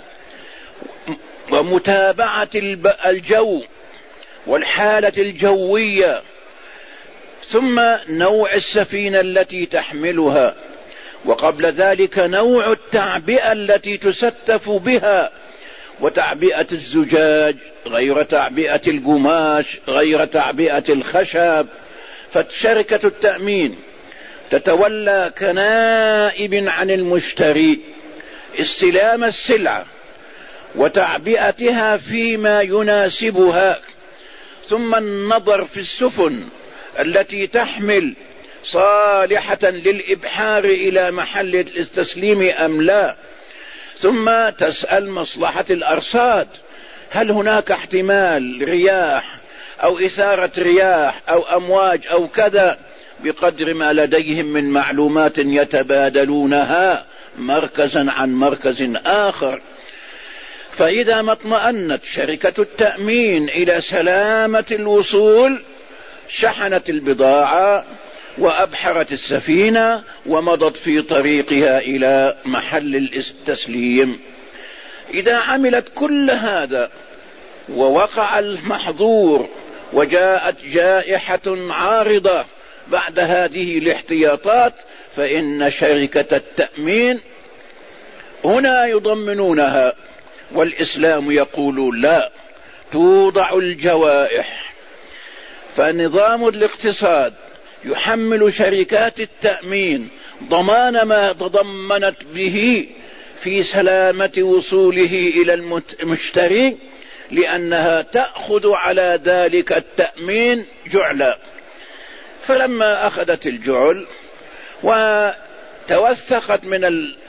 ومتابعة الجو والحالة الجوية، ثم نوع السفينة التي تحملها، وقبل ذلك نوع التعبئة التي تستف بها، وتعبئة الزجاج غير تعبئة القماش غير تعبئة الخشب. فشركة التأمين تتولى كنائب عن المشتري استلام السلعة وتعبئتها فيما يناسبها، ثم النظر في السفن التي تحمل صالحة للإبحار إلى محل التسليم أم لا، ثم تسأل مصلحة الأرصاد، هل هناك احتمال رياح أو إثارة رياح أو أمواج أو كذا، بقدر ما لديهم من معلومات يتبادلونها مركزا عن مركز آخر. فإذا ما اطمأنت شركة التأمين إلى سلامة الوصول شحنت البضاعة وأبحرت السفينة ومضت في طريقها إلى محل التسليم. إذا عملت كل هذا ووقع المحظور وجاءت جائحة عارضة بعد هذه الاحتياطات، فإن شركة التأمين هنا يضمنونها، والإسلام يقول لا، توضع الجوائح. فنظام الاقتصاد يحمل شركات التأمين ضمان ما تضمنت به في سلامة وصوله إلى المشتري، لأنها تأخذ على ذلك التأمين جعلا. فلما أخذت الجعل وتوثقت من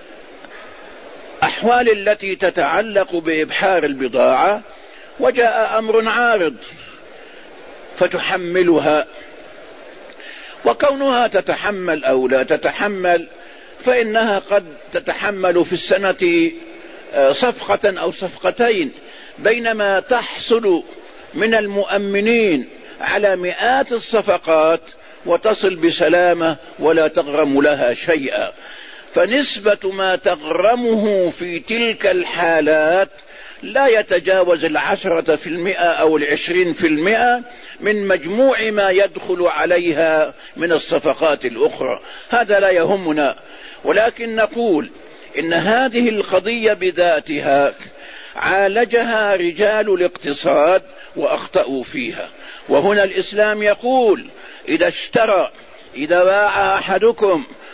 الأحوال التي تتعلق بإبحار البضاعة، وجاء أمر عارض فتحملها، وكونها تتحمل أو لا تتحمل فإنها قد تتحمل في السنة صفقة أو صفقتين، بينما تحصل من المؤمنين على مئات الصفقات وتصل بسلامة ولا تغرم لها شيئا. فنسبة ما تغرمه في تلك الحالات لا يتجاوز العشرة في المئة أو العشرين في المئة من مجموع ما يدخل عليها من الصفقات الأخرى. هذا لا يهمنا، ولكن نقول إن هذه القضية بذاتها عالجها رجال الاقتصاد وأخطأوا فيها. وهنا الإسلام يقول إذا اشترى إذا باع أحدكم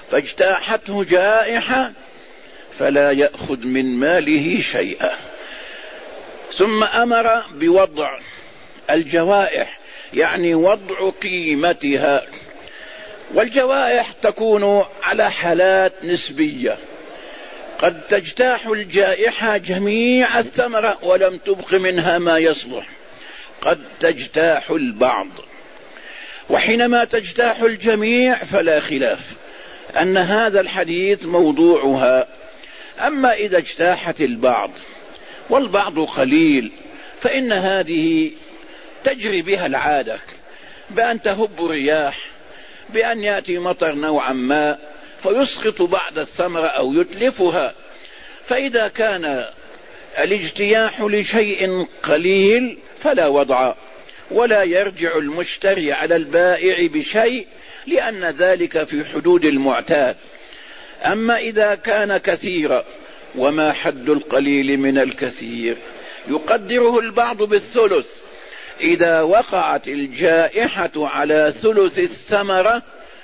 فاجتاحته جائحة فلا يأخذ من ماله شيئا. ثم أمر بوضع الجوائح، يعني وضع قيمتها. والجوائح تكون على حالات نسبية، قد تجتاح الجائحة جميع الثمرة ولم تبق منها ما يصلح، قد تجتاح البعض، وحينما تجتاح الجميع فلا خلاف أن هذا الحديث موضوعها. أما إذا اجتاحت البعض والبعض قليل فإن هذه تجري بها العادة، بأن تهب الرياح، بأن يأتي مطر نوعا ما فيسقط بعض الثمرة أو يتلفها. فإذا كان الاجتياح لشيء قليل فلا وضع، ولا يرجع المشتري على البائع بشيء، لأن ذلك في حدود المعتاد. أما إذا كان كثيرا، وما حد القليل من الكثير؟ يقدره البعض بالثلث. إذا وقعت الجائحة على ثلث الثمرة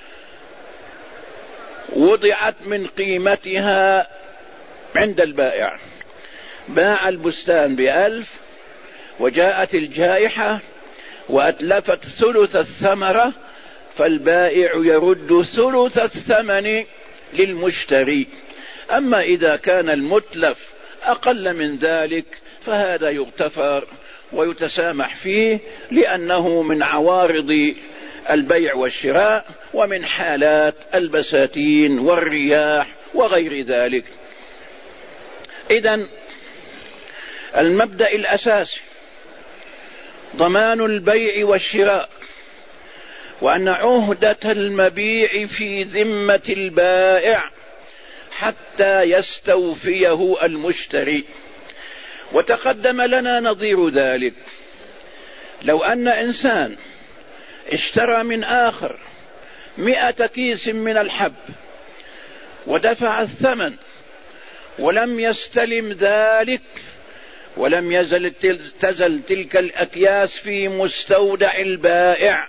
وضعت من قيمتها عند البائع. باع البستان بألف وجاءت الجائحة وأتلفت ثلث الثمرة، فالبائع يرد ثلث الثمن للمشتري. أما إذا كان المتلف أقل من ذلك فهذا يغتفر ويتسامح فيه، لأنه من عوارض البيع والشراء ومن حالات البساتين والرياح وغير ذلك. إذن المبدأ الأساسي ضمان البيع والشراء، وأن عهدة المبيع في ذمة البائع حتى يستوفيه المشتري. وتقدم لنا نظير ذلك. لو أن إنسان اشترى من آخر مئة كيس من الحب ودفع الثمن ولم يستلم ذلك، ولم يزل تزل تلك الأكياس في مستودع البائع،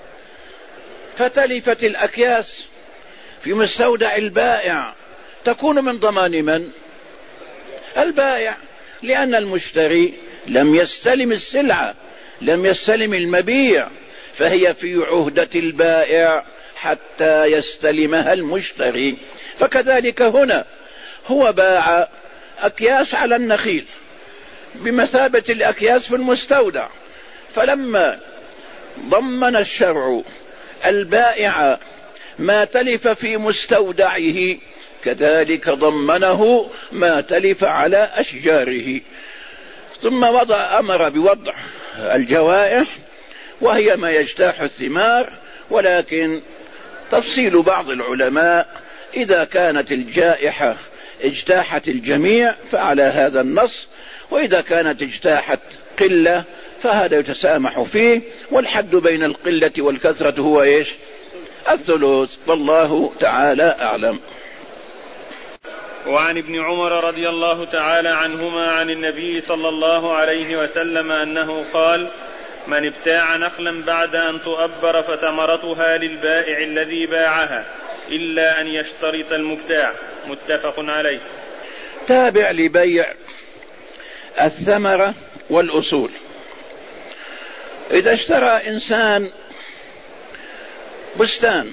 فتلفت الأكياس في مستودع البائع، تكون من ضمان من؟ البائع، لأن المشتري لم يستلم السلعة، لم يستلم المبيع، فهي في عهدة البائع حتى يستلمها المشتري. فكذلك هنا هو باع أكياس على النخيل بمثابة الأكياس في المستودع، فلما ضمن الشرع البائع ما تلف في مستودعه كذلك ضمنه ما تلف على أشجاره. ثم وضع أمر بوضع الجوائح، وهي ما يجتاح الثمار، ولكن تفصيل بعض العلماء إذا كانت الجائحة اجتاحت الجميع فعلى هذا النص، وإذا كانت اجتاحت قلة فهذا يتسامح فيه، والحد بين القلة والكثرة هو إيش؟ الثلث. والله تعالى أعلم. وعن ابن عمر رضي الله تعالى عنهما عن النبي صلى الله عليه وسلم أنه قال: من ابتاع نخلا بعد أن تؤبر فثمرتها للبائع الذي باعها إلا أن يشترط المبتاع. متفق عليه. تابع لبيع الثمرة والأصول. إذا اشترى إنسان بستان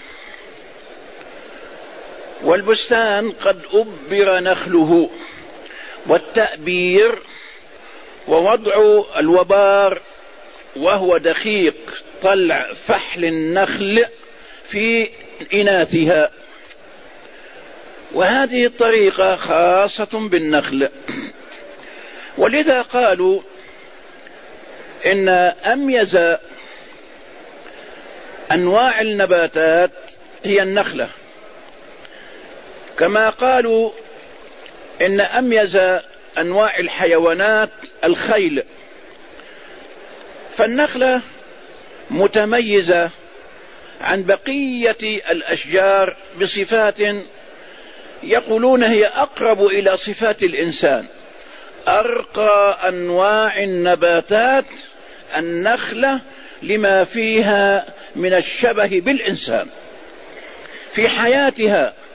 والبستان قد أبر نخله، والتأبير ووضع الوبار وهو دقيق طلع فحل النخل في إناثها، وهذه الطريقة خاصة بالنخل. ولذا قالوا إن أميز أنواع النباتات هي النخلة، كما قالوا إن أميز أنواع الحيوانات الخيل. فالنخلة متميزة عن بقية الأشجار بصفات يقولون هي أقرب إلى صفات الإنسان. أرقى أنواع النباتات النخلة لما فيها من الشبه بالإنسان في حياتها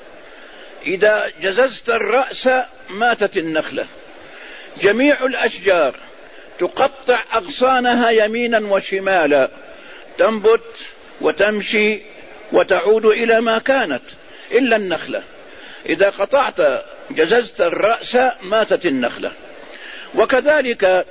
إذا جززت الرأس ماتت النخلة. جميع الأشجار تقطع أغصانها يمينا وشمالا، تنبت وتمشي وتعود إلى ما كانت، إلا النخلة إذا قطعت جززت الرأس ماتت النخلة. وكذلك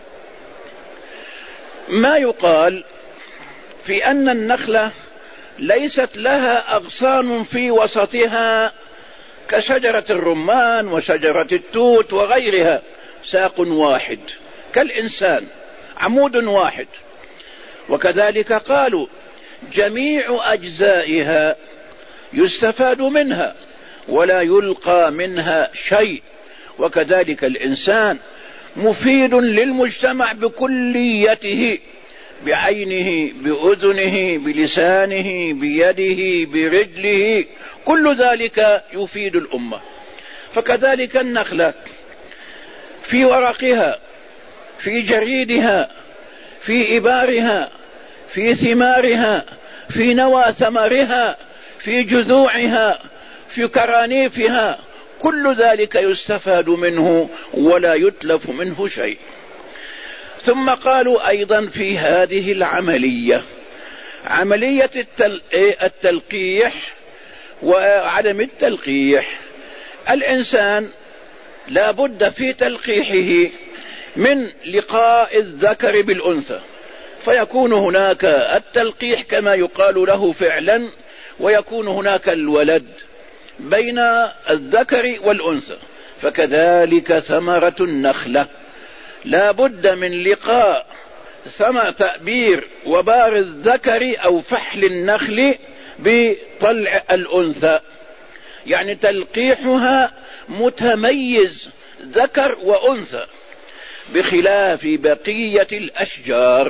ما يقال في أن النخلة ليست لها أغصان في وسطها كشجرة الرمان وشجرة التوت وغيرها، ساق واحد كالإنسان، عمود واحد. وكذلك قالوا جميع أجزائها يستفاد منها ولا يلقى منها شيء. وكذلك الإنسان مفيد للمجتمع بكليته، بعينه، بأذنه، بلسانه، بيده، برجله، كل ذلك يفيد الأمة. فكذلك النخلة في ورقها، في جريدها، في إبارها، في ثمارها، في نوى ثمرها، في جذوعها، في كرانيفها، كل ذلك يستفاد منه ولا يتلف منه شيء. ثم قالوا أيضا في هذه العملية، عملية التلقيح وعدم التلقيح، الإنسان لا بد في تلقيحه من لقاء الذكر بالأنثى، فيكون هناك التلقيح كما يقال له فعلا، ويكون هناك الولد بين الذكر والأنثى. فكذلك ثمرة النخلة لا بد من لقاء ثمر تأبير وبار الذكر أو فحل النخل بطلع الأنثى، يعني تلقيحها متميز ذكر وأنثى، بخلاف بقية الأشجار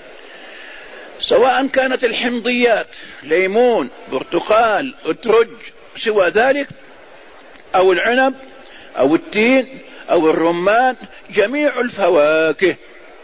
سواء كانت الحمضيات ليمون، برتقال، أترج، سوى ذلك، أو العنب أو التين أو الرمان، جميع الفواكه،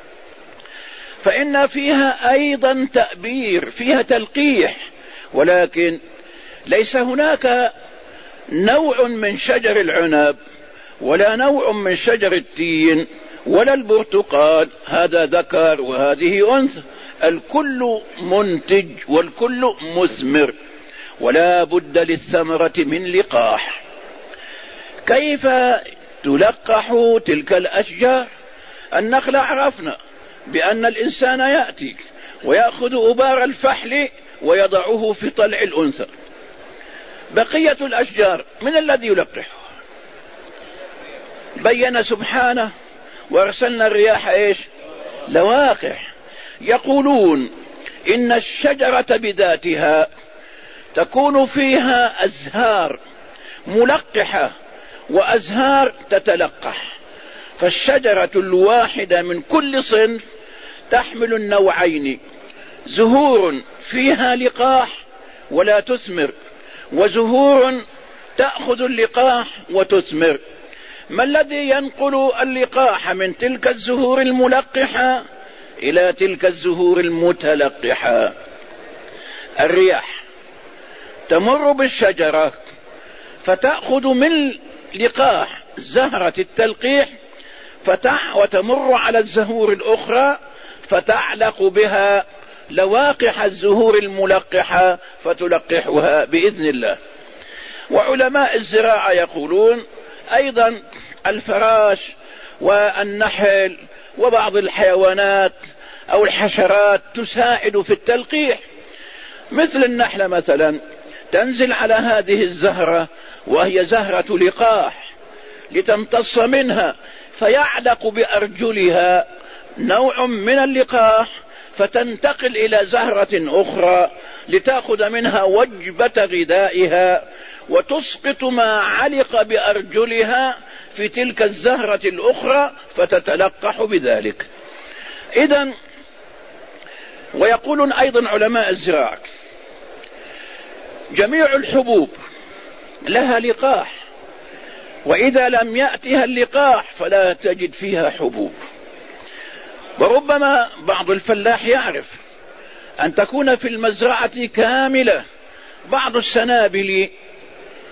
فإن فيها أيضا تأبير، فيها تلقيح، ولكن ليس هناك نوع من شجر العنب ولا نوع من شجر التين ولا البرتقال هذا ذكر وهذه أنثى، الكل منتج والكل مثمر، ولا بد للثمرة من لقاح. كيف تلقح تلك الأشجار؟ النخل عرفنا بأن الإنسان يأتي ويأخذ أبار الفحل ويضعه في طلع الأنثى. بقية الأشجار من الذي يلقحها؟ بين سبحانه وارسلنا الرياح ايش؟ لواقح. يقولون إن الشجرة بذاتها تكون فيها أزهار ملقحة وأزهار تتلقح، فالشجرة الواحدة من كل صنف تحمل النوعين، زهور فيها لقاح ولا تثمر، وزهور تأخذ اللقاح وتثمر. ما الذي ينقل اللقاح من تلك الزهور الملقحة إلى تلك الزهور المتلقحة؟ الرياح تمر بالشجرة فتأخذ من لقاح زهرة التلقيح فتع وتمر على الزهور الأخرى فتعلق بها لواقح الزهور الملقحة فتلقحها بإذن الله. وعلماء الزراعة يقولون أيضا الفراش والنحل وبعض الحيوانات أو الحشرات تساعد في التلقيح، مثل النحلة مثلا تنزل على هذه الزهرة وهي زهرة لقاح لتمتص منها، فيعلق بأرجلها نوع من اللقاح فتنتقل إلى زهرة أخرى لتأخذ منها وجبة غذائها وتسقط ما علق بأرجلها في تلك الزهرة الأخرى فتتلقح بذلك. إذن ويقولون أيضا علماء الزراعة جميع الحبوب لها لقاح، وإذا لم يأتها اللقاح فلا تجد فيها حبوب. وربما بعض الفلاح يعرف أن تكون في المزرعة كاملة بعض السنابل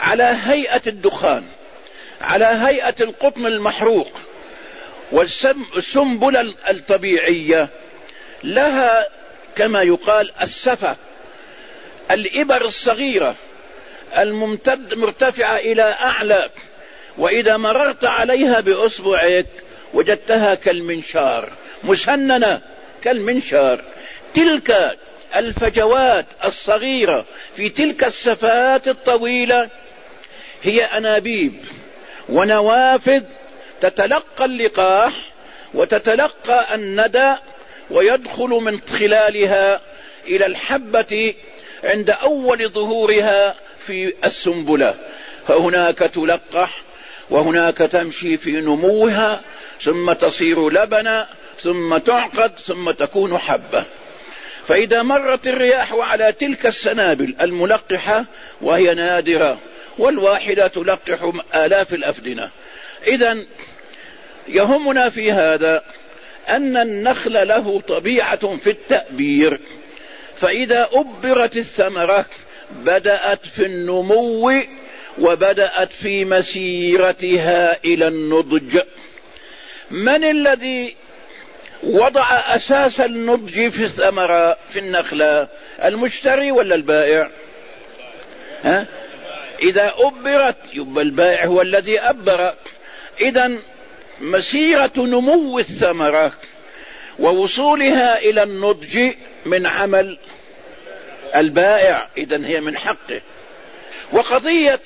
على هيئة الدخان، على هيئة القطن المحروق. والسنبلة الطبيعية لها كما يقال السفة، الإبر الصغيرة الممتد مرتفعة إلى أعلى، وإذا مررت عليها بأصبعك وجدتها كالمنشار، مسننة كالمنشار. تلك الفجوات الصغيرة في تلك السفات الطويلة هي أنابيب ونوافذ تتلقى اللقاح وتتلقى الندى، ويدخل من خلالها إلى الحبة عند أول ظهورها في السنبلة، فهناك تلقح وهناك تمشي في نموها، ثم تصير لبنا، ثم تعقد، ثم تكون حبة. فإذا مرت الرياح على تلك السنابل الملقحة، وهي نادرة والواحدة تلقح آلاف الأفدنة. إذن يهمنا في هذا أن النخل له طبيعة في التأبير، فإذا أبرت الثمرة بدأت في النمو وبدأت في مسيرتها إلى النضج. من الذي وضع أساس النضج في الثمرة في النخلة؟ المشتري ولا البائع؟ ها؟ إذا أبرت يبقى البائع هو الذي أبر. إذن مسيرة نمو الثمرة ووصولها إلى النضج من عمل البائع، إذن هي من حقه. وقضية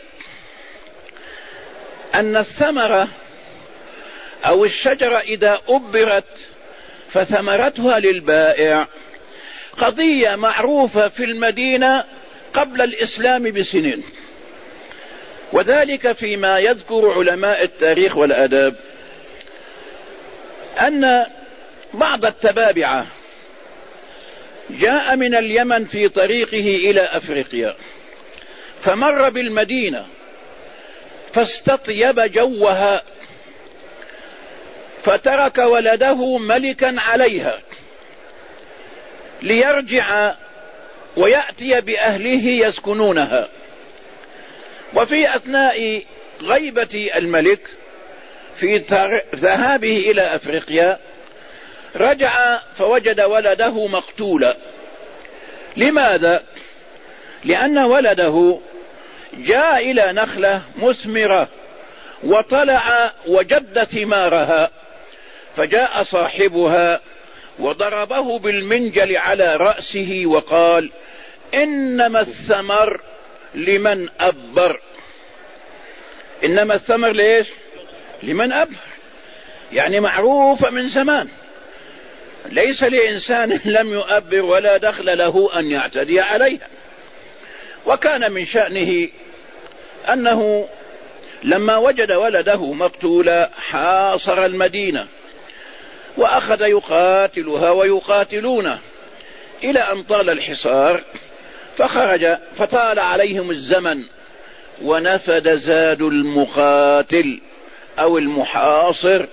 أن الثمرة أو الشجرة إذا أبرت فثمرتها للبائع قضية معروفة في المدينة قبل الإسلام بسنين، وذلك فيما يذكر علماء التاريخ والأدب أن بعض التبابعة جاء من اليمن في طريقه إلى أفريقيا، فمر بالمدينة فاستطيب جوها، فترك ولده ملكا عليها ليرجع ويأتي بأهله يسكنونها. وفي أثناء غيبة الملك في ذهابه إلى أفريقيا رجع فوجد ولده مقتولا. لماذا؟ لأن ولده جاء إلى نخلة مثمرة وطلع وجد ثمارها، فجاء صاحبها وضربه بالمنجل على رأسه وقال: إنما الثمر لمن أبر. إنما الثمر ليش؟ لمن أبر، يعني معروفة من زمان، ليس لإنسان لم يؤبر ولا دخل له أن يعتدي عليها. وكان من شأنه أنه لما وجد ولده مقتولا حاصر المدينة وأخذ يقاتلها ويقاتلونه إلى أن طال الحصار، فخرج فطال عليهم الزمن ونفد زاد المقاتل أو المحاصر.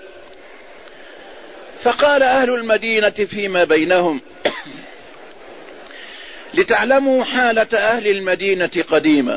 فقال أهل المدينة فيما بينهم: لتعلموا حالة أهل المدينة قديما.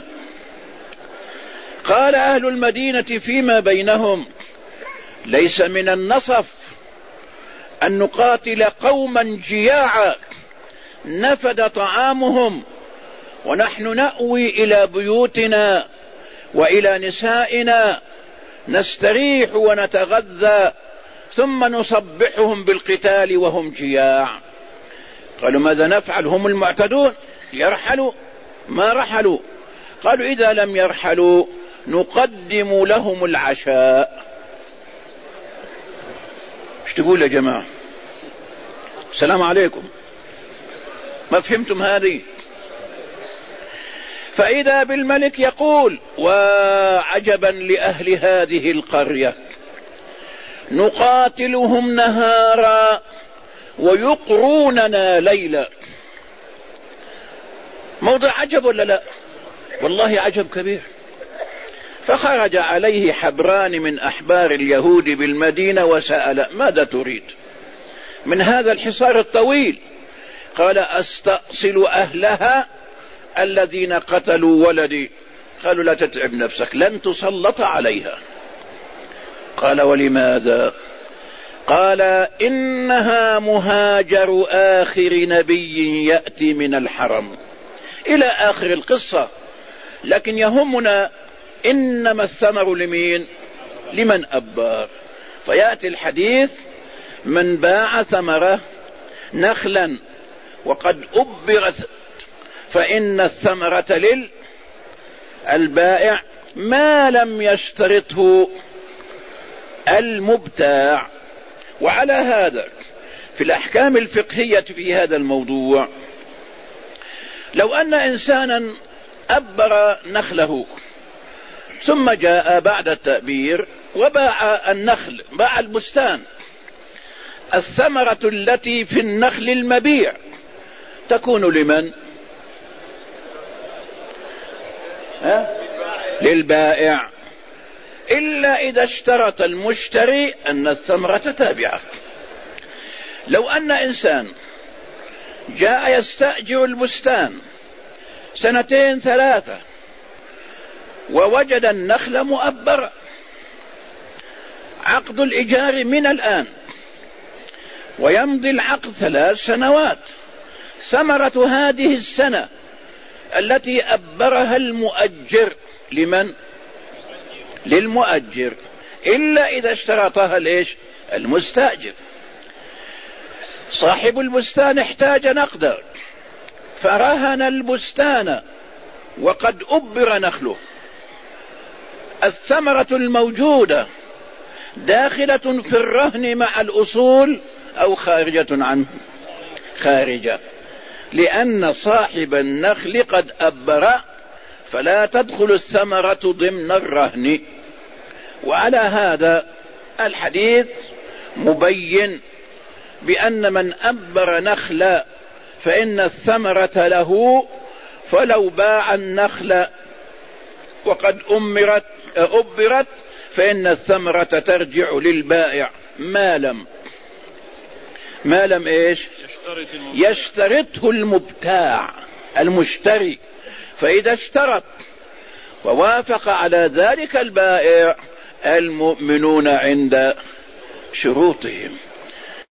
قال أهل المدينة فيما بينهم: ليس من النصف أن نقاتل قوما جياعا نفد طعامهم ونحن نأوي إلى بيوتنا وإلى نسائنا نستريح ونتغذى، ثم نصبحهم بالقتال وهم جياع. قالوا: ماذا نفعل؟ هم المعتدون، يرحلوا ما رحلوا. قالوا: إذا لم يرحلوا نقدم لهم العشاء. ايش تقول يا جماعة؟ السلام عليكم، ما فهمتم هذه؟ فإذا بالملك يقول: وعجبا لأهل هذه القرية، نقاتلهم نهارا ويقروننا ليلا. موضع عجب ولا لا؟ والله عجب كبير. فخرج عليه حبران من أحبار اليهود بالمدينة وسأل: ماذا تريد من هذا الحصار الطويل؟ قال: أستأصل أهلها الذين قتلوا ولدي. قالوا لا تتعب نفسك، لن تسلط عليها. قال ولماذا؟ قال إنها مهاجر آخر نبي يأتي من الحرم، إلى آخر القصة. لكن يهمنا إنما الثمر لمين؟ لمن أبر. فيأتي الحديث: من باع ثمره نخلا وقد أبرت فإن الثمرة للبائع ما لم يشترطه المبتاع. وعلى هذا في الأحكام الفقهية في هذا الموضوع، لو أن إنسانا أبر نخله ثم جاء بعد التأبير وباع النخل، باع البستان، الثمرة التي في النخل المبيع تكون لمن؟ ها؟ للبائع، إلا إذا اشترط المشتري أن الثمرة تابعة. لو أن إنسان جاء يستأجر البستان سنتين ثلاثة ووجد النخل مؤبرة، عقد الإيجار من الآن ويمضي العقد ثلاث سنوات، ثمرة هذه السنة التي أبرها المؤجر لمن؟ للمؤجر، إلا إذا اشترطها ليش؟ المستأجر. صاحب البستان احتاج نقدا فرهن البستان وقد أبر نخله، الثمرة الموجودة داخلة في الرهن مع الأصول أو خارجة عنه؟ خارجة، لأن صاحب النخل قد أبر، فلا تدخل الثمرة ضمن الرهن. وعلى هذا الحديث مبين بأن من أبر نخلا فإن الثمرة له، فلو باع النخل وقد أمرت أبرت فإن الثمرة ترجع للبائع ما لم ما لم إيش؟ يشترطه المبتاع المشتري. فإذا اشترط ووافق على ذلك البائع المؤمنون عند شروطهم.